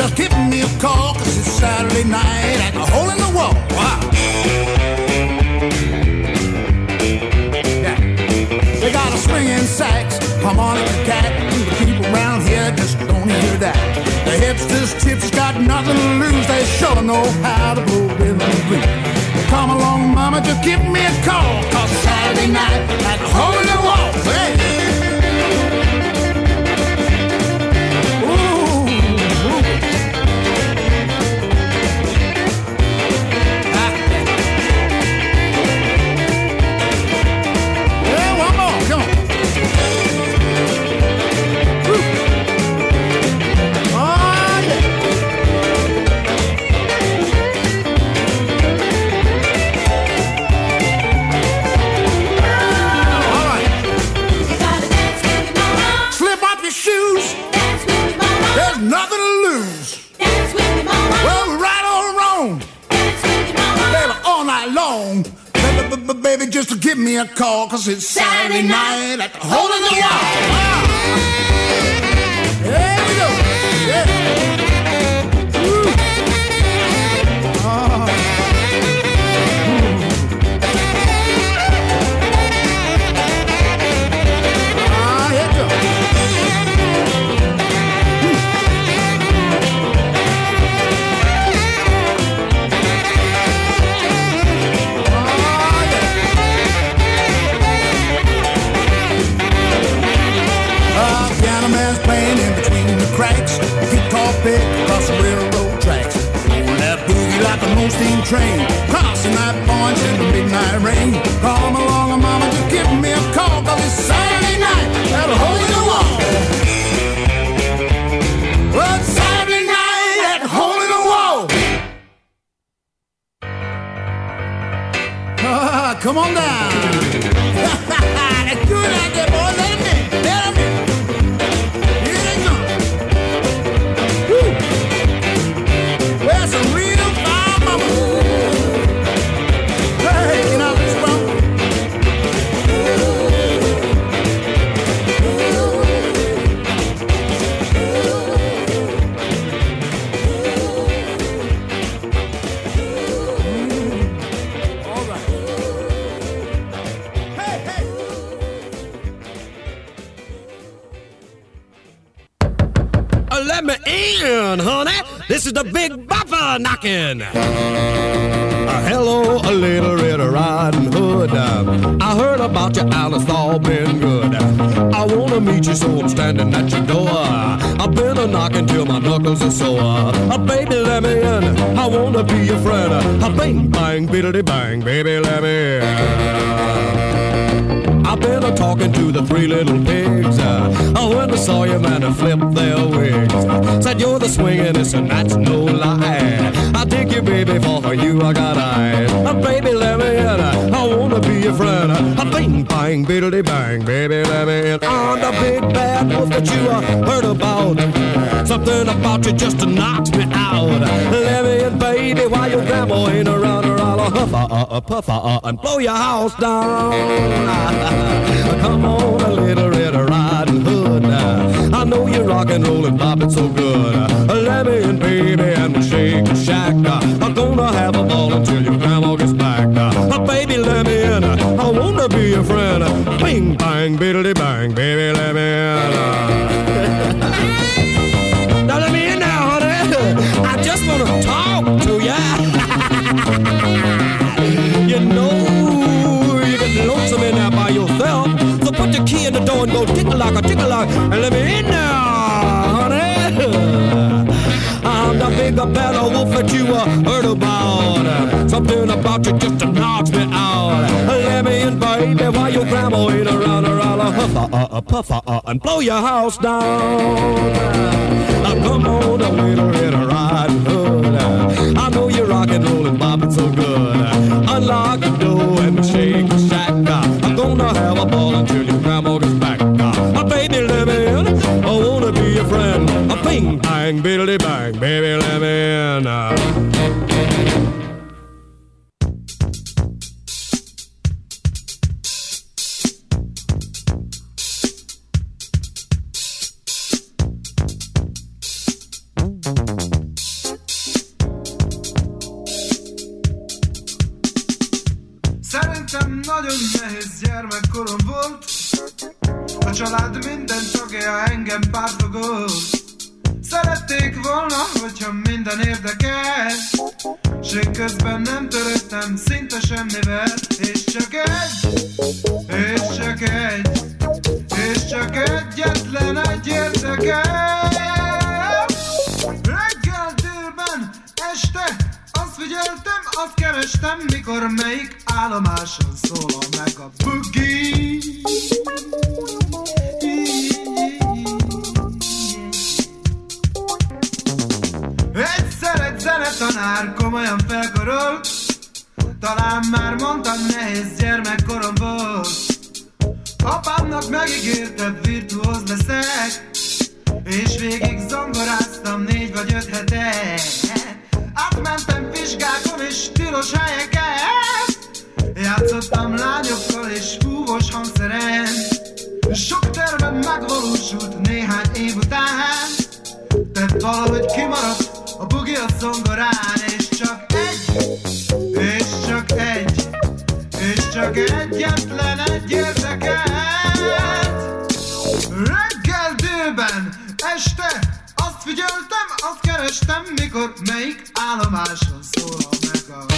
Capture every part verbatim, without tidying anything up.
just give me a call, cause it's Saturday night at the Hole in the Wall. Wow. Yeah. They got a swinging sax, harmonica cat, and the people around here just don't hear that. The hipsters, tips got nothing to lose, they sure know how to blow rhythm and blues. Come along, mama, just give me a call, cause it's Saturday night at the Hole in the Wall. Hey. Nothing to lose. Dance with me, mama. Well, right or wrong. Dance with me, mama. Baby, all night long. Baby, baby, baby, just give me a call, cause it's Saturday, Saturday night at the Hole in the Wall. Wow. There we go. Yeah. Woo. Oh. Ah, here we go. Cracks, guitar pick across the railroad tracks. On that boogie like a no-steam train, crossing that point in the midnight rain. Come along, mama, just give me a call, cause it's Saturday night at the Hole in the Wall. Well, it's Saturday night at the Hole in the Wall. Ah, come on down. That's good out there, boy. Let him in. Let him in. That's a real fine mama. Hey, you know this one. All right. Hey, hey. Uh, let me in, honey. This is the Big Bopper knocking. Uh, hello, a little Red Riding Hood. Uh, I heard about you, Alice, all been good. Uh, I want to meet you, so I'm standing at your door. Uh, I've been a knocking till my knuckles are sore. Uh, baby, let me in. I want to be your friend. Uh, bang, bang, biddly bang, baby, let me in. I've been a talking to the three little pigs. Uh, oh, when I saw you, man, I flipped their wigs. Uh, said you're the swingin'est, and that's no lie. I dig you, baby, for you I got eyes. Uh, baby, let me in. Uh, I wanna be your friend. Uh, bang, bang, biddly bang, baby, let me in. I'm the big bad wolf that you uh, heard about. Something about you just knocks me out. Let me in, baby, while your grandma ain't around her. I'll huff uh, uh, puff uh, and blow your house down. Come on, a little Red Riding Hood. I know you rock and roll and bop it so good. Let me in, baby, and we'll shake and shack. I'm gonna have a ball until your grandma gets back. Baby, let me in. I wanna be your friend. Bing, bang, biddly bang, baby, let me in. Now let me in now, honey. I just wanna talk to ya. You know you get lonesome in there by yourself, so put your key in the door and go tick-a-lock, tick-a-lock, and let me in now, honey. I'm the bigger, better wolf that you uh, heard about. Something about you just knocks me out. Let me in, baby, while your grandma ain't around. Or I'll huff uh, uh, puff uh, and blow your house down. Now come on, a little Red Riding Hood. I know you rock and roll and bop it so good. Unlock the door and shake the shack. I'm gonna have a ball until your grandma gets back. Uh, baby, let me in. I wanna be your friend. A bing, bang, biddly bang, baby, let me in. Uh. nagyon nehéz gyermekkorom volt. A család minden tagja engem pártogott. Szerették volna, hogyha minden érdekes, s én közben nem törődtem szinte semmivel. És csak egy, és csak egy, és csak egyetlen egy érdekel. Reggel, délben, este azt figyeltem, azt kerestem, mikor melyik állomáson szólal meg a boogie. Egyszer egy zenetanár komolyan felkorolt, talán már mondtam, nehéz gyermekkorom volt. Apámnak megígérte, virtuóz leszek, és végig zongoráztam négy vagy öt hete. Átmentem vizsgákon és tilos helyeket, játszottam lányokkal és húvos hangszeren. Sok tervem megvalósult néhány év után, de valahogy kimaradt a bugi a zongorán. És csak egy, és csak egy, és csak egyetlen egy érdekelt. Reggel, délben, este azt figyeltem, azt kerestem, mikor melyik állomáson szólal meg a...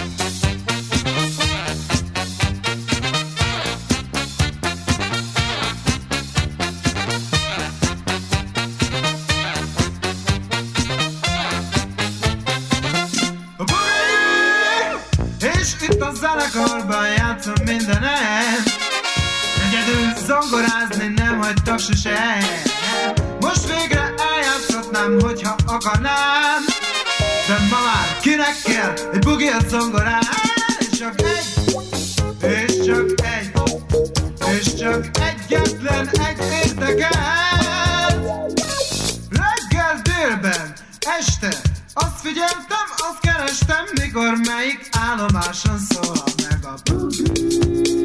És itt a zenekarban játszom mindenem, egyedül zongorázni nem hagytak sose. Most végre eljátszhatnám, hogyha akarnám, de ma már kinek kell egy bugi a zongorán. És csak egy, és csak egy, és csak egyetlen egy érdekelt. Reggel, délben, este azt figyeltem, azt kerestem, mikor melyik állomáson szólal meg a boogie.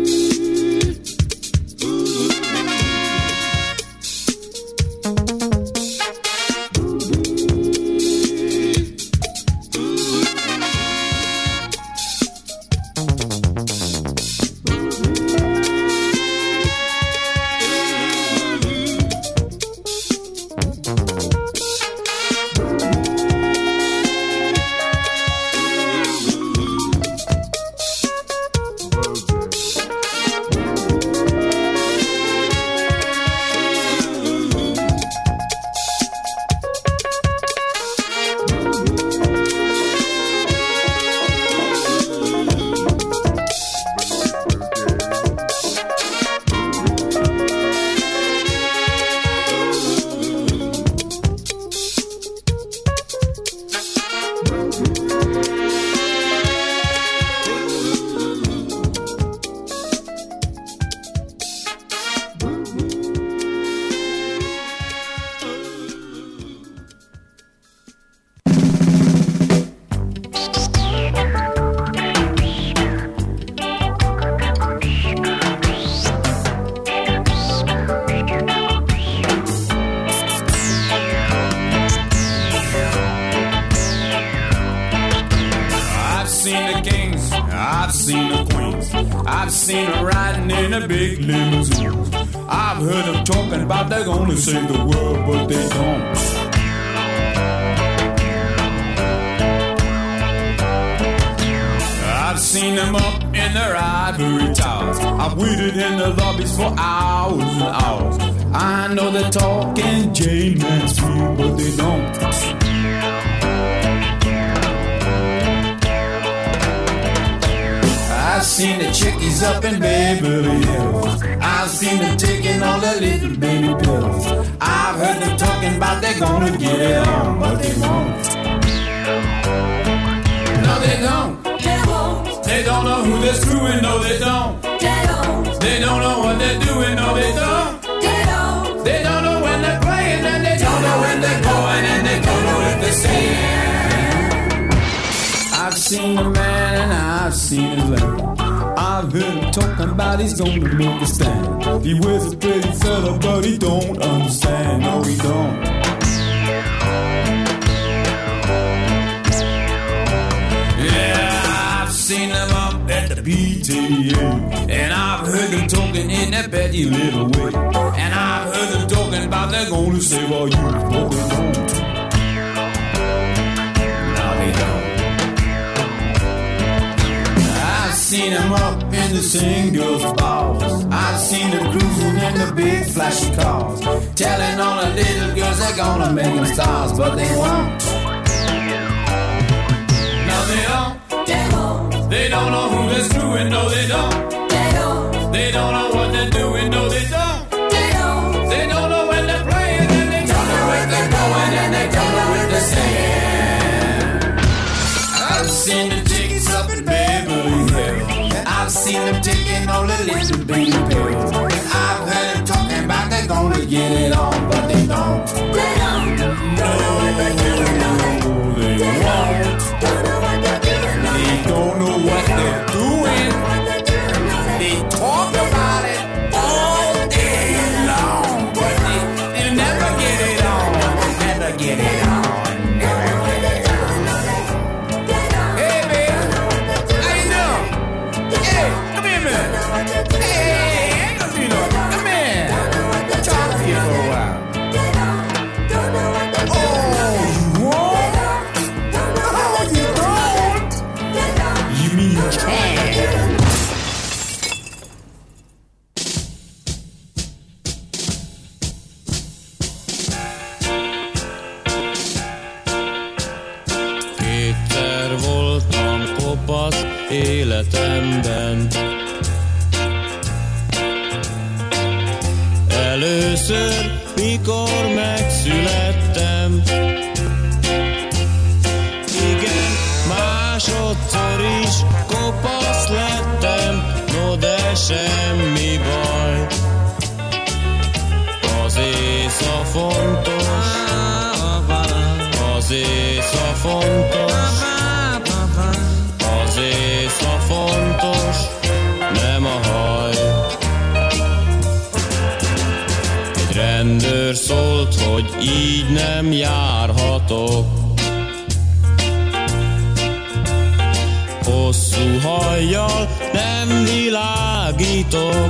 Save the world, but they don't. I've seen them up in their ivory towers. I've waited in the lobbies for hours and hours. I know they're talking J-Man's free, but they don't. I've seen the chickies up in Beverly Hills. I've seen them taking all the little baby pills. I've heard them talking about they're gonna get it on, but they won't. No, they don't. They won't. They don't know who they're screwing, no, they don't. They don't. They don't know what they're doing, no, they don't. They don't. They don't know when they're playing, and they don't know when they're going, and they don't know if they're staying. I've seen a man and I've seen his land. I've heard him talking about he's gonna make a stand. He wears a pretty fella, but he don't understand. No, he don't. Yeah, I've seen him up at the P T A. And I've heard them talking in that petty little way. And I've heard them talking about they're gonna save all you, but they won't. No, they don't. I've seen them up in the singles bars. I've seen them cruising in the big flashy cars, telling all the little girls they're gonna make them stars, but they won't. No, they don't. They won't. They don't know who they're screwing, no they don't. They don't. They don't know what they're doing, no they don't. They don't. They don't know when they're playing, and they don't know where they're going, and they don't know what they're saying. I've seen the chicks up in Beverly Hills. I've seen them taking all the little baby pills. I've heard them talking about they're gonna get it on, but they don't. They don't. Don't know what they're doing, no they No, they won't. don't know what they're doing, no They don't know what they're doing. They talk about it all day long, but they, they never get it on. Never get it on. Never get it on. Hey, baby, how you doing? Hey, come here, man. Hey, ain't gonna do no. Come here. Talk to you for a while. Oh, you won't? Oh, you don't? You mean you can? Kétszer voltam kopasz életemben. Először, mikor megszülettem. Igen, másodszor is kopasz lettem, no de semmi baj. Az észa fontos, az észa fontos, az észa fontos, nem a haj. Egy rendőr szólt, hogy így nem járhatok. Hosszú hajjal nem világítok.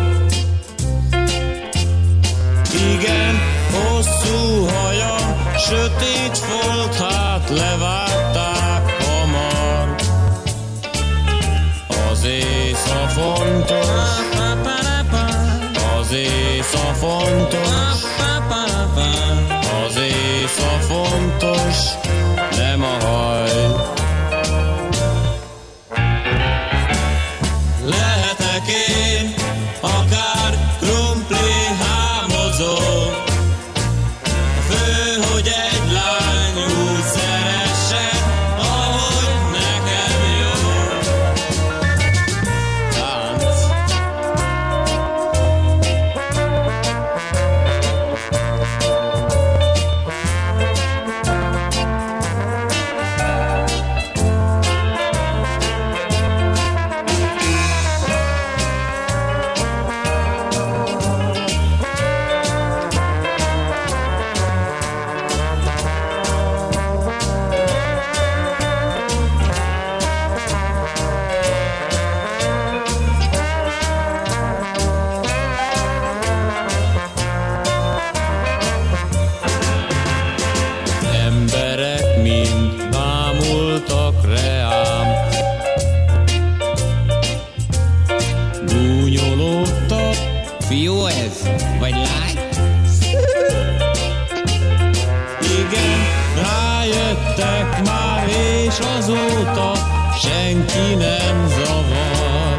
Igen, hosszú haja, sötét volt, hát levágták hamar. Az észa fontos, az észa fontos, az észa fontos, nem a haj. Lehetek én akár krumpli hámozó, fő, hogy egy lány úgy szeresse, ahogy nekem jó. Tánc. Emberek mind bámultak reám, gúnyolódtak. Fiú ez, vagy lány? Igen, rájöttek már, és azóta senki nem zavar.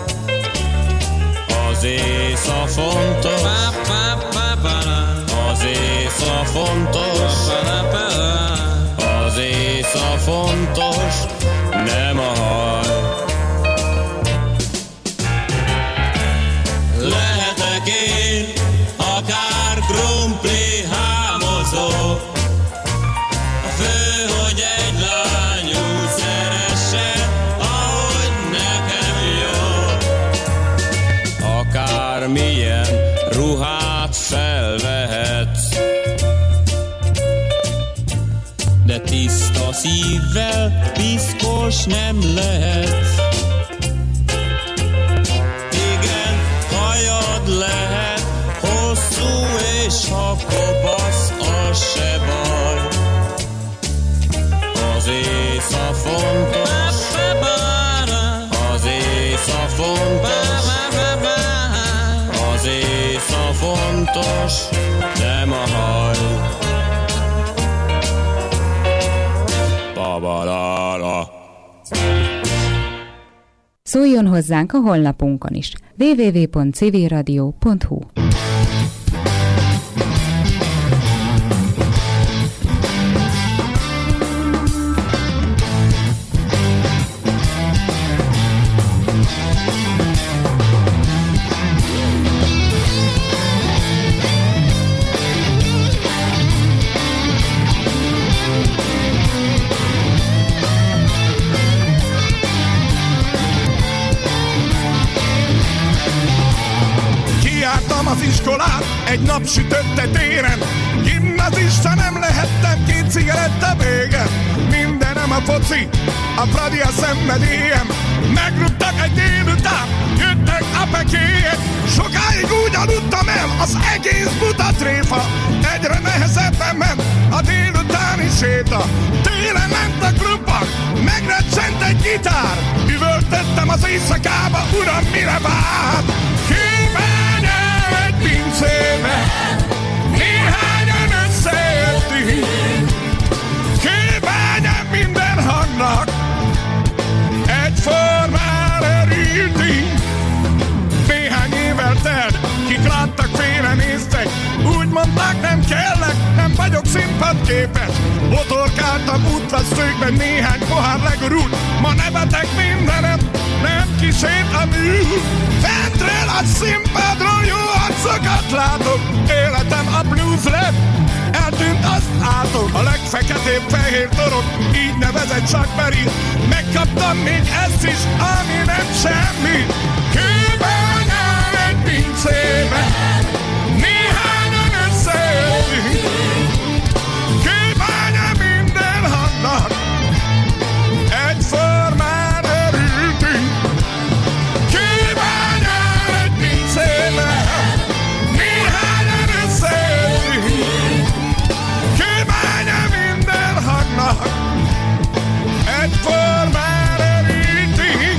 Az észa fontos, az észa fontos, az észa fontos, nem a haj. Lehetek én akár krumpli hámozó, a fő, hogy egy lány úgy szeresse, ahogy nekem jó. Akármilyen ruhát felvehetsz, de tiszta szívvel piszkos nem lehetsz. fontos, az észa fontos, az észa fontos, nem a haj. Babalála. Szóljon hozzánk a honlapunkon is. double-u double-u double-u pont civilradio pont hu. Az iskolát egy napsütötte téren, gimnazista nem lehettem, két cigaretta vége. Mindenem a foci, a pradi a szenvedélyem. Megrúgtak egy délután, jöttek a pekélyek. Sokáig úgy aludtam el, az egész buta tréfa. Egyre nehezebben ment a délutáni séta. Télen ment a klubban, megrecsent egy gitár. Üvöltöttem az éjszakába, uram, mire vár? Kívánjál egy pincébe, néhányan összejöttünk. Kívánjál minden hangnak, egyformán örültünk. Néhány évvel telt, kik láttak, félrenéztek. Úgy mondták, nem kellek, nem vagyok színpadképes. Botorkáltam útvesztőkben, néhány pohár legurult. Ma nevetek mindenem, nem kísért a mű. Fentről a színpadról jó arcokat látok. Életem a blues rap, eltűnt, azt látok. A legfeketébb fehér torok, így nevezett Chuck Berry. Megkaptam még ezt is, ami nem semmi. Kőbányán egy pincébe, néhányan összejöttünk. Kőbányán minden hangnak, egyformán örültünk. Kőbányán egy pincébe, néhányan összejöttünk. Kőbányán minden hangnak, egyformán örültünk.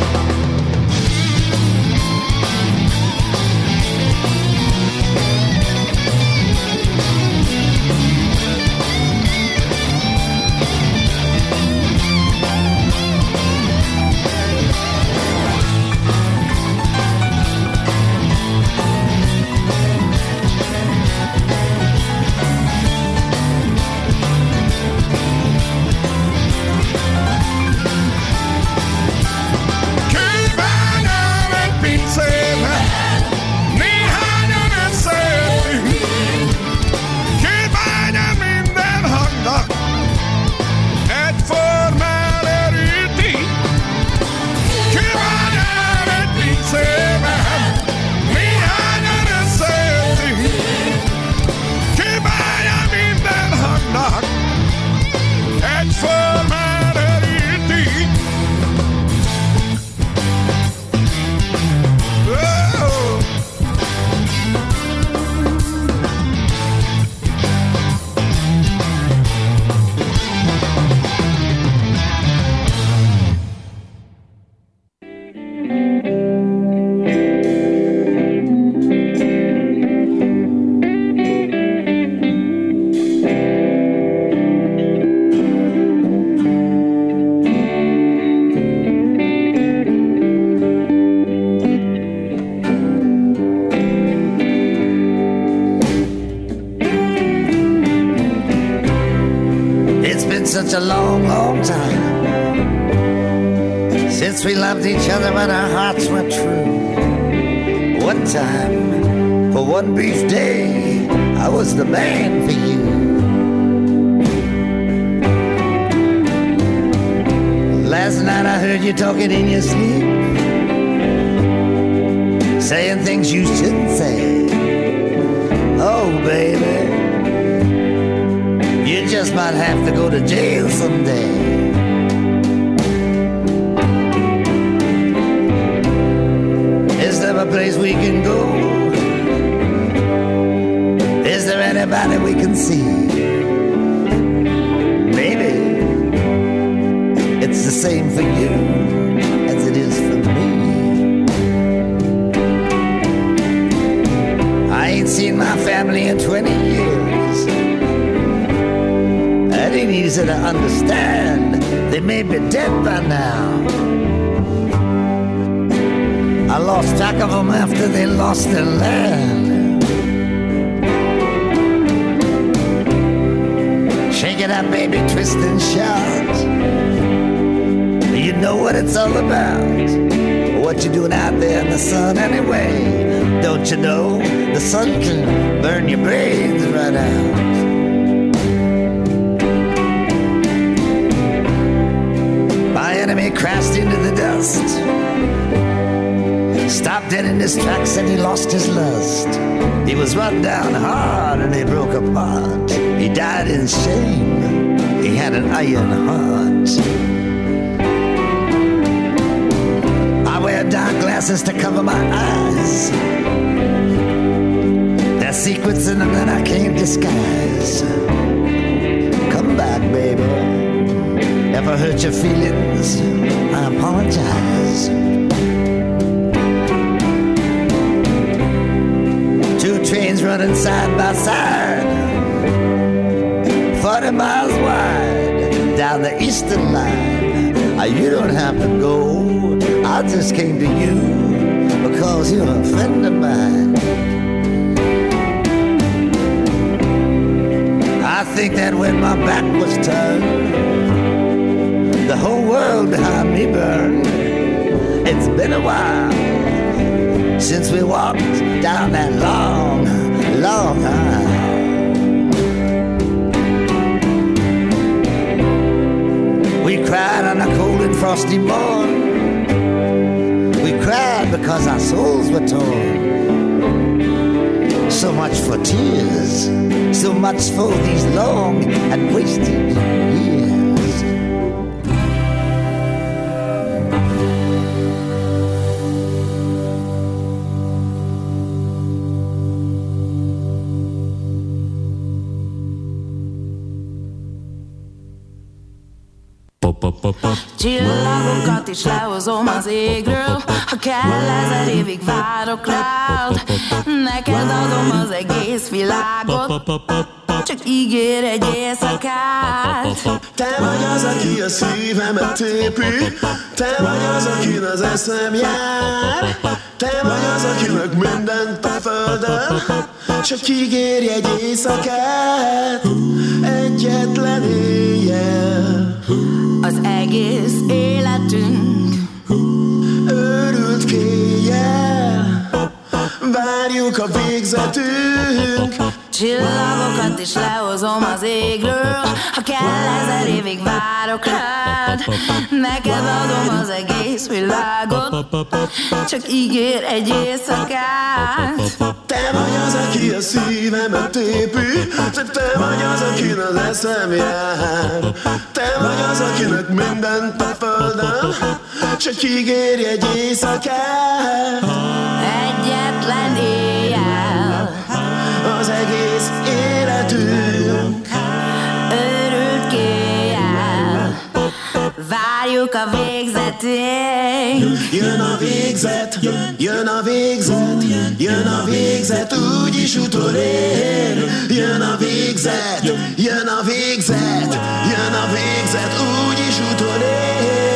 Kőbányán egy pincébe, néhányan összejöttünk. Kőbányán minden hangnak, egyformán örültünk. Kőbányán egy pincébe, néhányan összejöttünk. Kőbányán minden hangnak, egyformán örültünk. Oh. It's been such a long, long time since we loved each other when our hearts were true. One time, for one brief day, I was the man for you. Last night I heard you talking in your sleep, saying things you shouldn't say. Oh, baby, you just might have to go to jail someday. Is there a place we can go? Is there anybody we can see? Maybe it's the ain't easy to understand. They may be dead by now. I lost track of them after they lost their land. Shake it up, baby, twist and shout. You know what it's all about. What you doing out there in the sun anyway? Don't you know the sun can burn your brains right out? My enemy crashed into the dust, stopped dead in his tracks and he lost his lust. He was run down hard and he broke apart. He died in shame, he had an iron heart. I wear dark glasses to cover my eyes. There's secrets in them that I can't disguise. Come back, baby. If I hurt your feelings, I apologize. Two trains running side by side, forty miles wide, down the eastern line. You don't have to go, I just came to you because you're a friend of mine. I think that when my back was turned, the whole world behind me burned. It's been a while since we walked down that long, long aisle. We cried on a cold and frosty morn. We cried because our souls were torn. So much for tears, so much for these long and wasted years. Csillagokat is lehozom az égről, ha kell ezer évig várok rád. Neked adom az egész világot, csak ígér egy éjszakát. Te vagy az, aki a szívemet tépi, te vagy az, akin az eszem jár. Te vagy az, akinek mindent a földön, csak ígérj egy éjszakát, egyetlen éjjel. Az egész életünk őrült kéjjel, várjuk a végzetünk. Csillagokat is lehozom az égről, ha kell ezer évig várok rád. Neked adom az egész világot, csak ígér egy éjszakát. Te vagy az, aki a szívemet tépi, te, te vagy az, akin az eszem jár. Te vagy az, akinek mindent a földön, csak ígérj egy éjszakát. Egyetlen éjjel, az egész életünk őrült kéjjel, várjuk a végzetünk. Jön a végzet, jön a végzet, jön a végzet, úgyis utolér. Jön a végzet, jön a végzet, jön a végzet, úgyis utolér.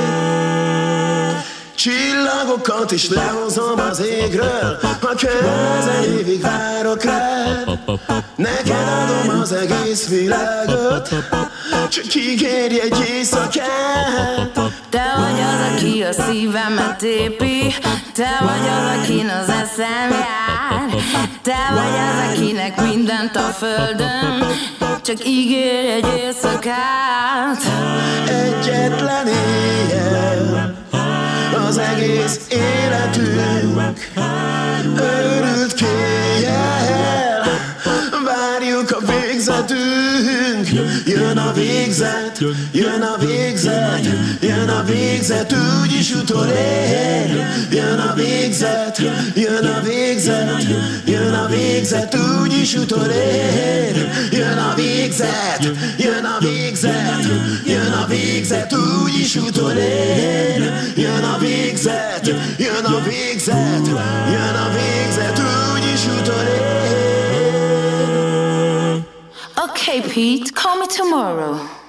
Csillagokat is lehozom az égről, ha kell ezer évig várok rád. Neked adom az egész világot, csak ígérj egy éjszakát. Te vagy az, aki a szívemet tépi, te vagy az, akin az eszem jár. Te vagy az, akinek mindent a földön, csak ígérj egy éjszakát. Egyetlen éjjel, az egész életünk őrült kéjjel, várjuk a végzetünk. Jön a végzet, jön a végzet, jön a végzet, úgyis utolér. Jön a végzet, jön a végzet, jön a végzet, úgyis utolér. Jön a végzet, jön a végzet, jön a végzet, úgyis utolér. Jön a végzet, jön a végzet, jön a végzet, úgyis utolér. Oké, Okay, Pete, call me tomorrow.